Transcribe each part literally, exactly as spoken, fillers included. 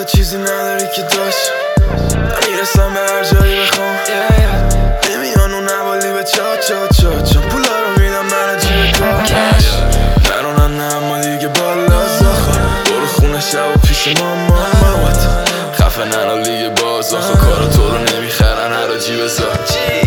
چیزی نداری که داشت میرسم به هر جایی بخوام نمیان اون نوالی به چا چا چا چا پولا رو میدم من جیب کاش نرونن نه اما دیگه بالا زاخه برو خونه شب و پیش ماما مامات خفه ننو لیگ باز آخه کارا تو رو نمیخرن هر جیب زا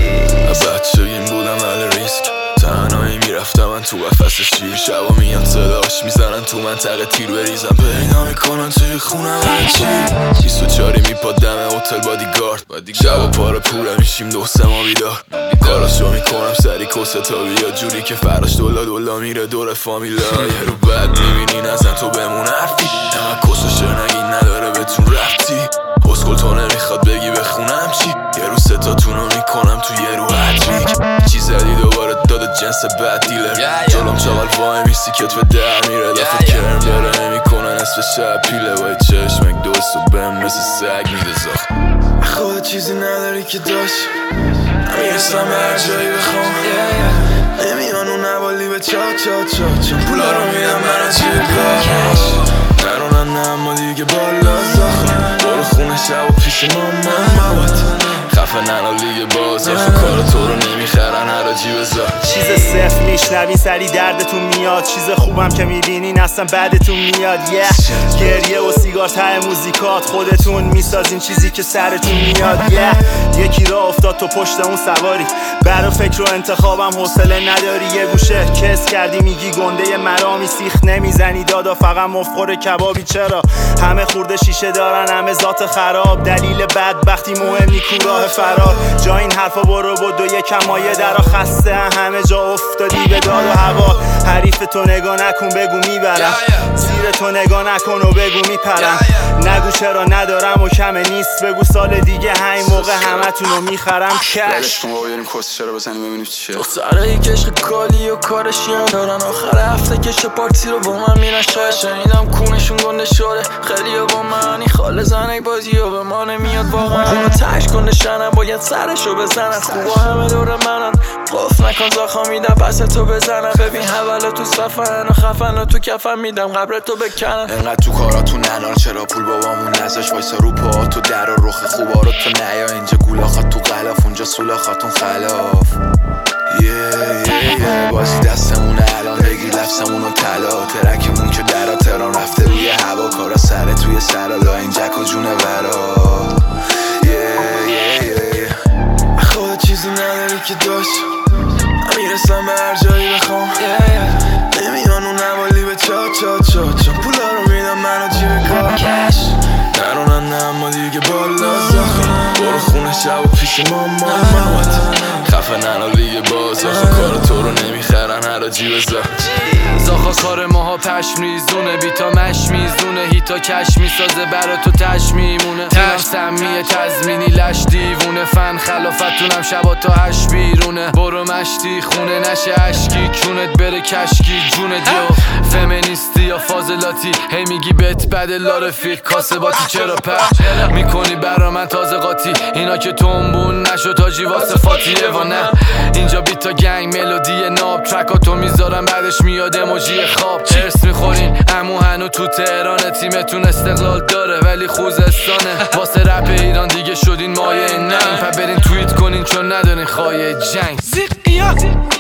بچگیم بودم اهل ریسک تنهایی میرفتم من تو قفس شیر شبا میان صداش میزنن تو منطقه تیر بریزم پیدا میکنن توی خونم هرچی بیست و چاری میپاد دم هتل بادیگارد شبا پاره پوره میشیم دو سه ما بیدار کاراشو میکنم سری کسه تا بیا جوری که فراش دولا دولا میره دور فامیلا یه رو بد میبینی نزن تو بمون حرفی اما کسو شر نگی نداره بهتون رفتی پسکل تو نمیخواد بگی بخونم چی یه رو ستاتونو میکنم تو یه رو هتریک چی زدی دوباره داده جنس بد دیلر جلوم چاقل وای میسی کتف در میره دفت کرم داره نمیکنه نصف شب پیله وای چشمک دوست و بهم مثل سگ میده زخ خود چیزی نداری که داشت میرسم به هر جایی بخوام نمیان اون نوالی به چا چا چا چا پولا رو میدم من از جیب کاش نرونن نه اما دیگه بالا زخم برو خونه شب و پیش ماما مامات خفه ننو لیگ باز آخه کار تو رو نمیخرن هر جیب زا چیز صفر میشنوین سری دردتون میاد چیز خوبم که میبینین اصلا بعدتون میاد yeah. گریه و سیگار ته موزیکات خودتون میسازین چیزی که سرتون میاد yeah. یکی را افتاد تو پشت اون سواری برا فکر و انتخابم حوصله نداری یه گوشه کس کردی میگی گنده مرامی سیخ نمیزنی دادا فقط مفخور کبابی چرا همه خورده شیشه دارن همه ذات خراب دلیل بدبختی مهم نیکو راه فرار جا این حرفا برو بود و یکم مایه درا خسته همه جا افتادی به داد و هوا حریف تو نگاه نکن بگو میبرم زیر تو نگاه نکن و بگو میپرم نگو چرا ندارم و کمه نیست بگو سال دیگه همین موقع همه تونو میخرم کش بریم کس چرا بزنیم ببینیم چیه دختره کشق کالی و کارشیان دارن آخر هفته کش پارتی رو با من میرن شاید شنیدم کونشون گنده شده خیلی ها با منی خاله زنک بازی ها به ما نمیاد واقعا اونو تش کنده شنم باید سرشو بزنن خوبا همه دور منن قف نکن زاخا میدم پس تو بزنن ببین حوالا تو صفن و خفن و تو کفن میدم قبر تو بکنن انقدر تو کاراتون ننان چرا پول بابامون نزاش وایسا رو پا تو در و رخ خوبا رو تو نیا اینجا گولاخات تو غلاف اونجا سولاخاتون خلاف یه یه یه بازی دستمونه الان بگیر لفظمونو طلا ترکمون که درا تران رفته روی هوا کارا سر توی سرالا این جک و جونه برا یه یه یه خود چیزی نداری که داشت میرسم به هر جایی بخوام نمیان اون نوالی به چا چا چا چا پولا رو میدم من و جیب کاش نرونن نه اما دیگه بالا زخم برو خونه شب و پیش ماما مامات خفه ننو لیگ باز آخه کار تو رو نمیخرن هر جیب زا زاخا کار ماها پشم ریزونه بیتا مش میزونه هیتا کش میسازه برا تو تش میمونه تیمم سمیه تزمینی لش دیوونه فن خلافتونم شبا تا هش بیرونه برو مشتی خونه نشه عشقی کونت بره کشکی جونه دیو فمینیستی یا فاضلاتی هی میگی بهت بده لارفیق کاسباتی چرا پر میکنی برا من تازه قاطی اینا که تنبون نشو تاجی واسه فاتیه و نه اینجا بیتا گنگ ملودی ناب ترکاتو میذارم بعدش میاد اموجی خواب چرس میخورین امو هنو تو تهرانه تیمتون استقلال داره ولی خوزستانه واسه رپ ایران دیگه شدین مایه ننگ پا برین توییت کنین چون ندارین خواهی جنگ